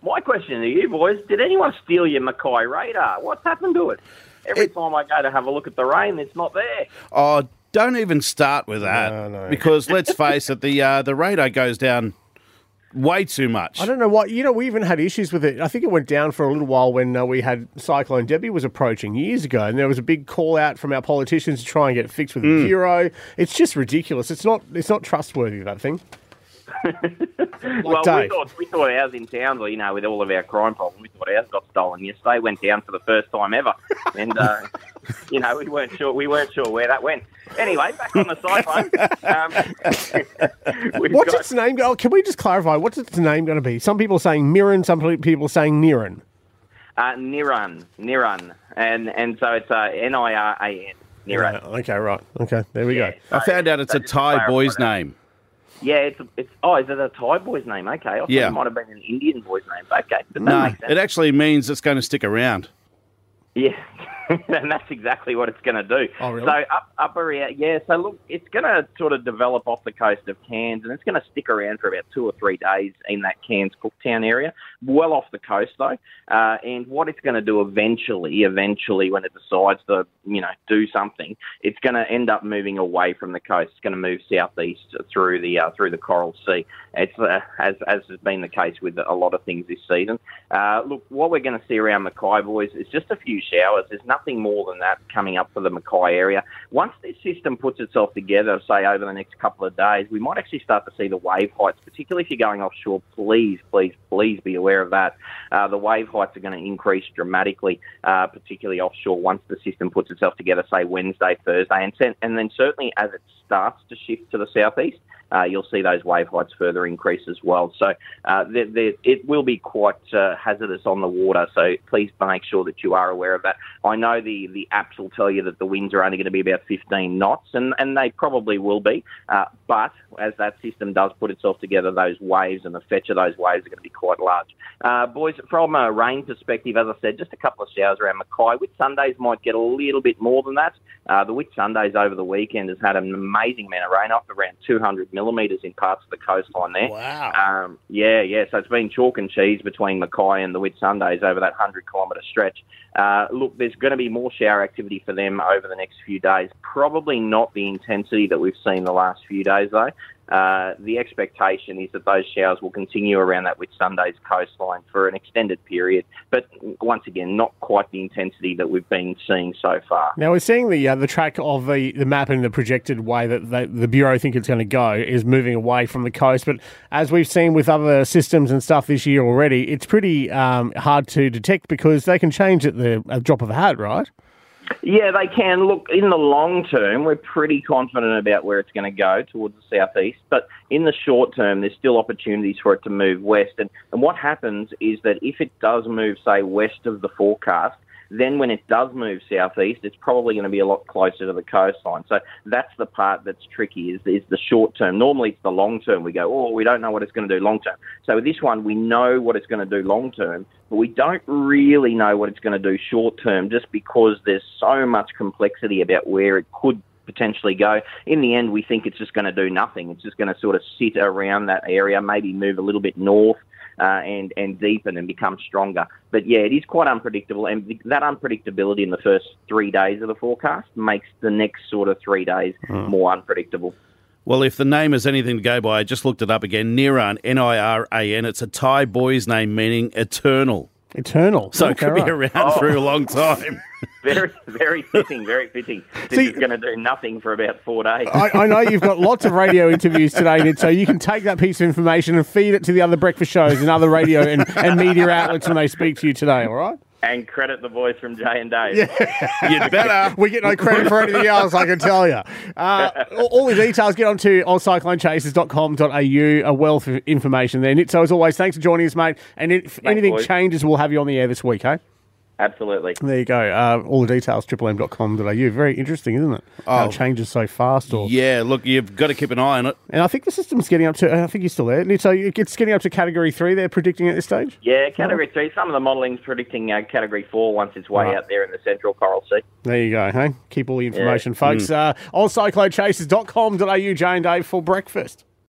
My question to you boys, did anyone steal your Mackay radar? What's happened to it? Every time I go to have a look at the rain, it's not there. Oh, don't even start with that. No. Because let's face it, the radar goes down way too much. I don't know what, we even had issues with it. I think it went down for a little while when we had Cyclone Debbie was approaching years ago, and there was a big call out from our politicians to try and get it fixed with the Bureau. It's just ridiculous. It's not trustworthy, that thing. Well, Dave. we thought ours in Townsville, with all of our crime problems, we thought ours got stolen yesterday. Went down for the first time ever, and we weren't sure where that went. Anyway, back on the Cyclone. What's its name? Oh, can we just clarify? What's its name going to be? Some people saying Mirren, some people saying Niran. Niran, and so it's Niran. Niran. Okay, right. Okay, there we go. I found out it's a Thai boy's name. Yeah, it's. Oh, is it a Thai boy's name? Okay, I thought it might have been an Indian boy's name. Okay, but that No, makes sense. it actually means it's going to stick around. Yeah, and that's exactly what it's going to do. Oh, really? So up around, so look, it's going to sort of develop off the coast of Cairns, and it's going to stick around for about 2 or 3 days in that Cairns Cooktown area, well off the coast though. And what it's going to do eventually, when it decides to, do something, it's going to end up moving away from the coast. It's going to move southeast through the Coral Sea. It's as has been the case with a lot of things this season. Look, what we're going to see around Mackay, boys, is just a few showers. There's nothing more than that coming up for the Mackay area. Once this system puts itself together, say over the next couple of days, we might actually start to see the wave heights, particularly if you're going offshore. Please be aware of that. The wave heights are going to increase dramatically, particularly offshore, once the system puts itself together, say Wednesday, Thursday, and then certainly as it starts to shift to the southeast, you'll see those wave heights further increase as well. So it will be quite hazardous on the water, so please make sure that you are aware of that. I know the apps will tell you that the winds are only going to be about 15 knots, and they probably will be, but as that system does put itself together, those waves and the fetch of those waves are going to be quite large. Boys, from a rain perspective, as I said, just a couple of showers around Mackay. Whitsundays might get a little bit more than that. The Whitsundays over the weekend has had an amazing amount of rain, up around 200 millimetres in parts of the coastline there. Wow. So it's been chalk and cheese between Mackay and the Whitsundays over that 100-kilometre stretch. Look, there's going to be more shower activity for them over the next few days. Probably not the intensity that we've seen the last few days, though. The expectation is that those showers will continue around that Whitsundays coastline for an extended period, but once again, not quite the intensity that we've been seeing so far. Now, we're seeing the track of the map and the projected way that the Bureau think it's going to go is moving away from the coast, but as we've seen with other systems and stuff this year already, it's pretty hard to detect because they can change at the drop of a hat, right? Yeah, they can. Look, in the long term, we're pretty confident about where it's going to go towards the southeast. But in the short term, there's still opportunities for it to move west. And what happens is that if it does move, say, west of the forecast, then when it does move southeast, it's probably going to be a lot closer to the coastline. So that's the part that's tricky, is the short term. Normally it's the long term. We go, we don't know what it's going to do long term. So with this one, we know what it's going to do long term, but we don't really know what it's going to do short term, just because there's so much complexity about where it could potentially go. In the end, we think it's just going to do nothing. It's just going to sort of sit around that area, maybe move a little bit north, and deepen and become stronger. But yeah, it is quite unpredictable, and that unpredictability in the first 3 days of the forecast makes the next sort of 3 days more unpredictable. Well, if the name is anything to go by, I just looked it up again. Niran, Niran. It's a Thai boy's name meaning eternal. Eternal. So it could be around for a long time. Very, very fitting, very fitting. This is going to do nothing for about 4 days. I know you've got lots of radio interviews today, Nid, so you can take that piece of information and feed it to the other breakfast shows and other radio and media outlets when they speak to you today, all right? And credit the voice from Jay and Dave. Yeah. You'd better. We get no credit for anything else, I can tell you. All the details, get on to oldcyclonechasers.com.au, a wealth of information there. Nid, so as always, thanks for joining us, mate. And if anything changes, we'll have you on the air this week, eh? Absolutely. There you go. All the details, triplem.com.au. Very interesting, isn't it? How it changes so fast. Yeah, look, you've got to keep an eye on it. And I think the system's getting up to, I think you're still there. So it's getting up to Category 3, they're predicting at this stage? Yeah, Category 3. Some of the modelling's predicting Category 4 once it's way out there in the central Coral Sea. There you go, hey? Keep all the information, folks. Oldcyclonechasers.com.au, Jay and Dave for breakfast.